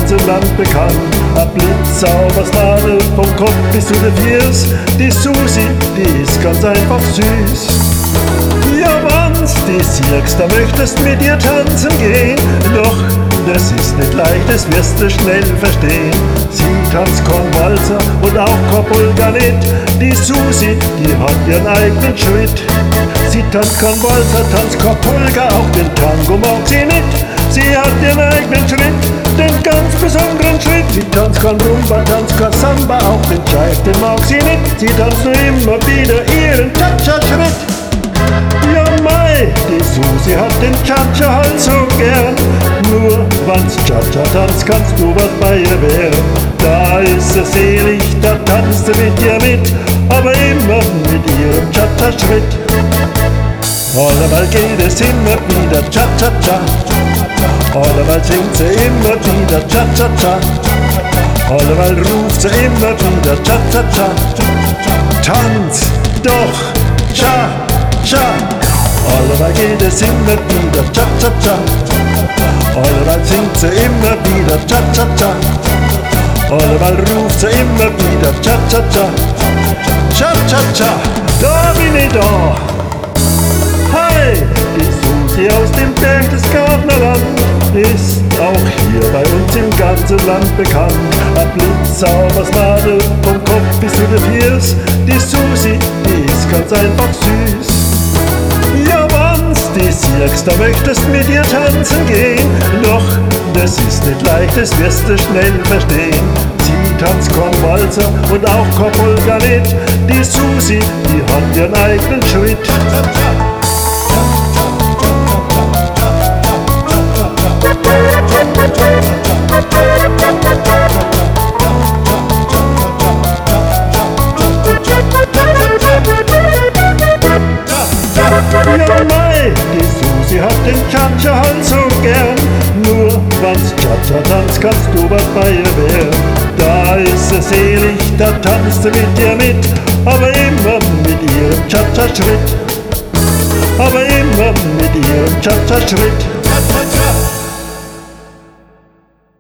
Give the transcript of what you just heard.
ganzen Land bekannt. Ein blitzsauberes Madel vom Kopf bis zu den Fiers. Die Susi, die ist ganz einfach süß. Ja, wann's die siehst, da möchtest mit ihr tanzen gehen. Doch das ist nicht leicht, das wirst du schnell verstehen. Sie tanzt kein Walzer und auch kein Polka nicht. Die Susi, die hat ihren eigenen Schritt. Sie tanzt kein Walzer, tanzt kein Polka, auch den Tango mag sie nicht. Sie hat ihren eigenen Schritt, den ganz besonderen Schritt. Sie tanzt kein Rumba, tanzt kein Samba, auch den Jive, den mag sie nicht. Sie tanzt nur immer wieder ihren Cha-Cha-Schritt. Ja mei, die Susi hat den Cha-Cha halt so gern. Nur wann's Cha-Cha tanzt, kannst du was bei ihr werden. Da ist sie selig, da tanzt sie mit ihr mit, aber immer mit ihrem Cha-Cha-Schritt. Allemal geht es immer wieder Cha-Cha-Cha. Allemal singt sie immer wieder Cha-Cha-Cha. Allemal ruft sie immer wieder Cha-Cha-Cha. Tanz doch Cha-Cha. Allemal geht es immer wieder Cha-Cha-Cha. Allemal singt sie immer wieder Cha-Cha-Cha. Allemal ruft sie immer wieder Cha-Cha-Cha. Cha-Cha-Cha, da bin ich da. Hi, die Susi aus dem Berchtesgadenerland ist auch hier bei uns im ganzen Land bekannt. Ein blitzsauberes Madel vom Kopf bis zu den Fiers. Die Susi, die ist ganz einfach süß. Ja, wann's die siehst, da möchtest mit ihr tanzen gehen. Doch das ist nicht leicht, das wirst du schnell verstehen. Sie tanzt kein Walzer und auch kein Polka nicht. Die Susi, die hat ihren eigenen Schritt. Ja mei, die Susi hat den Cha-Cha halt so gern. Nur wann's Cha-Cha tanzt, kannst du was bei ihr werden. Da ist sie selig, da tanzt sie mit ihr mit, aber immer mit ihrem Cha-Cha-Schritt. Aber immer mit ihrem Cha-Cha-Schritt.